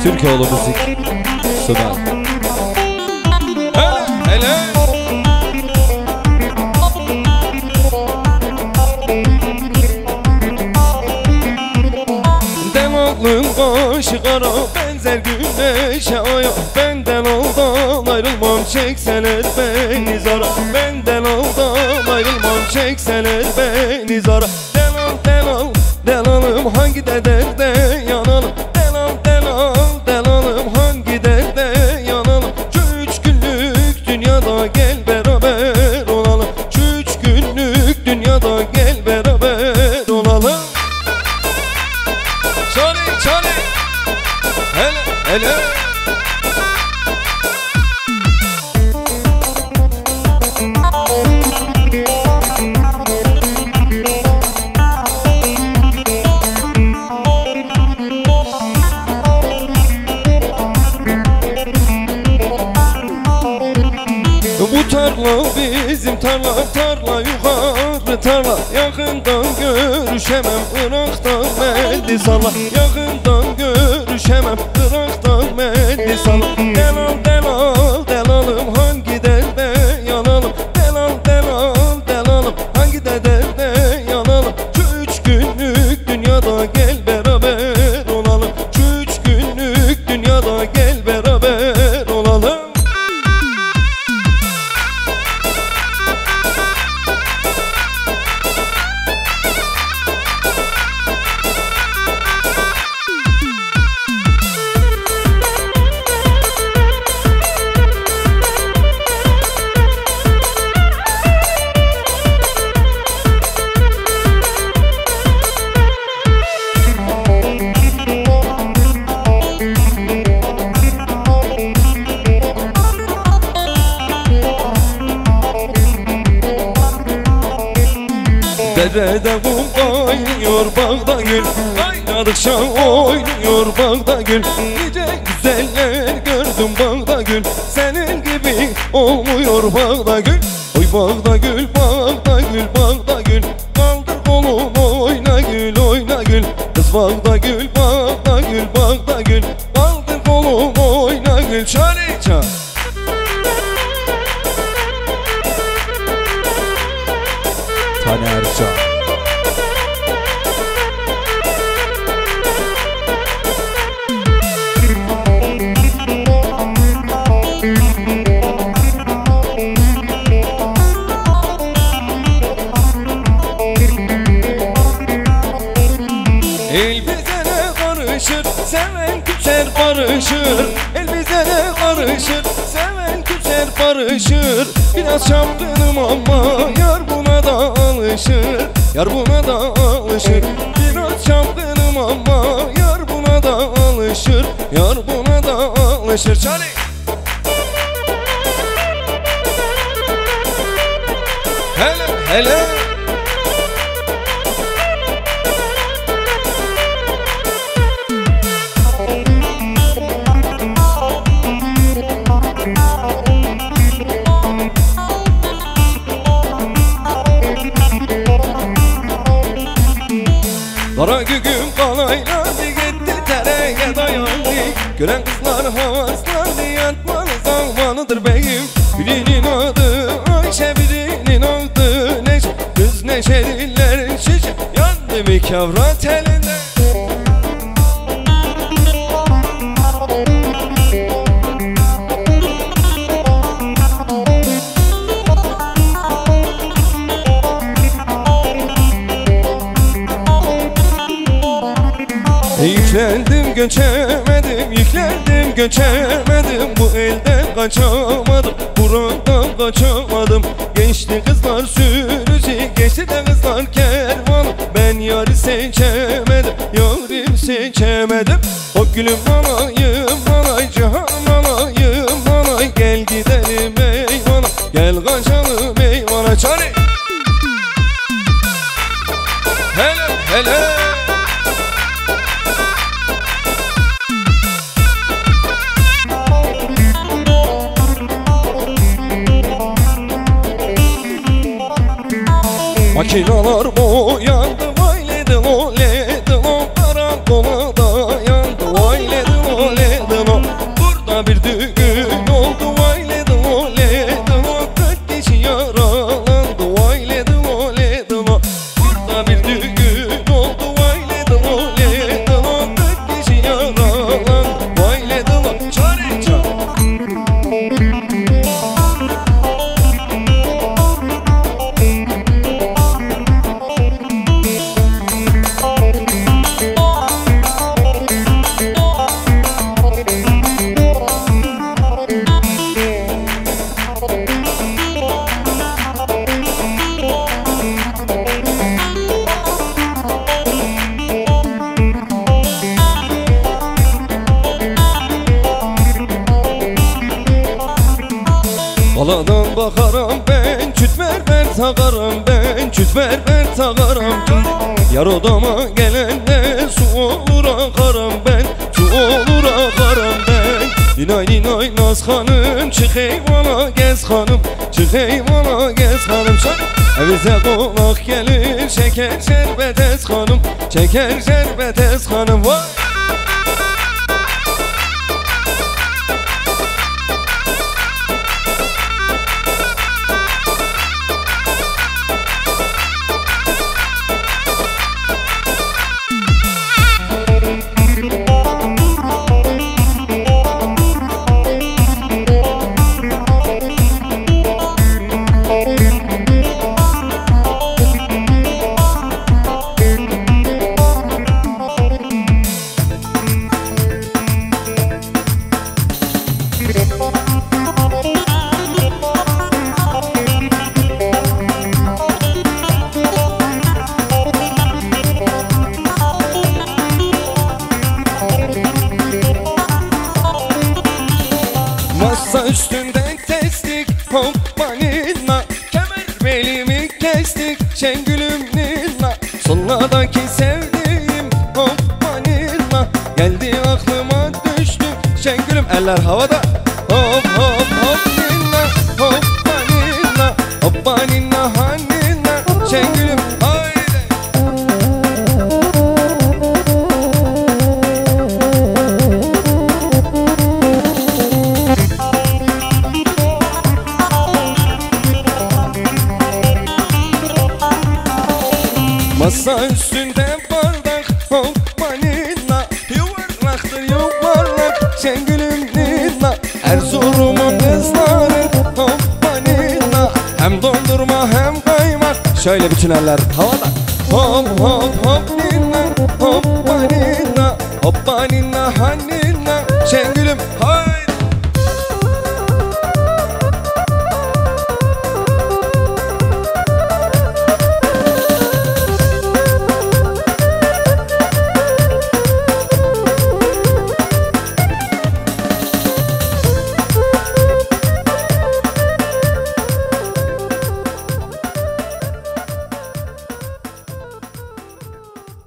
Türkoğlu Müzik sunar. Hele Delalım başı kara benzer güneşe aya. Benden aldan ayrılmam çekseler beni zara. Benden aldan ayrılmam çekseler beni zara. Delal delal delalım hangi derde yanalım. Delal delal delalım hangi derde yanalım. Şu 3 günlük dünyada gel beraber olalım. Şu 3 günlük dünyada gel beraber olalım. Çare çare hele hele Bu tarla bizim tarla, tarla yukarı tarla. Yakından görüşemem, Irak'tan meldi salla. Yakından görüşemem, Irak'tan meldi salla. Delal delal delalım hangi derde yanalım. Delal delal delalım hangi derde yanalım. Şu 3 günlük dünyada gel beraber olalım. Şu 3 günlük dünyada gel beraber olalım. Derede kum kaynıyor bağda gül. Kaynadıkça oynuyor bağda gül. Nice güzeller gördüm bağda gül. Senin gibi olmuyor bağda gül. Oy bağda gül, bağda gül, bağda gül. Kaldır kolunu oyna gül, oyna gül. Kız bağda gül, bağda gül, bağda gül. Kaldır kolunu oyna gül. Çare çare Taner Can. El bize ne karışır, seven küser barışır. El bize ne karışır, seven küser barışır. Biraz çapkınım ama yar buna da alışır. Yar buna da alışır. Biraz çapkınım ama yar buna da alışır. Yar buna da alışır. Çare hele hele Kara gügüm kalaylandı gitti tereye dayandı. Gören kızlar havaslandı yatmalı zamanıdır beyim. Birinin adı Ayşe birinin adı Neşe. Kız neşeliler şişe yandı bir kavrat elinde. Yüklendim göçemedim, yüklendim göçemedim. Bu elden kaçamadım, buradan kaçamadım. Geçti kızlar sürücü, geçti de kızlar kervan. Ben yarı seçemedim, yarım seçemedim. O gülüm alayım, alay cihan alayım, alay. Gel gidelim eyvana, gel kaçalım eyvana. Çare hele hele Makinalar boyandı, vay ledi lo ledi lo. Karakola dayandı, vay ledi lo ledi tağaram yar odama gelende su olur akaram ben, su olur akaram ben. Ninay ninay Naz hanım, çık eyvana gez hanım, çık eyvana gez hanım. Evize konak gelir, çeker şerbet ez hanım, çeker şerbet ez hanım. Vay! Masa üstünden testik hoppa ninna, kemer belimi kestik Şengül'üm ninna. Sonradaki sevdiğim hoppa ninna, geldi aklıma düştü Şengül'üm. Eller havada hop hop hop ninna, hoppa ninna, hoppa ninna ha ninna Şengül'üm haydi. Masa üstünde bardak hoppa ninna, yuvarlaktır yuvarlak Şengül'üm ninna. Erzurum'un kızları hoppa ninna, hem dondurma hem kaymak. Şöyle bütün eller havada hop hop hop ninna, hoppa ninna, hoppa ninna ha ninna Şengül'üm.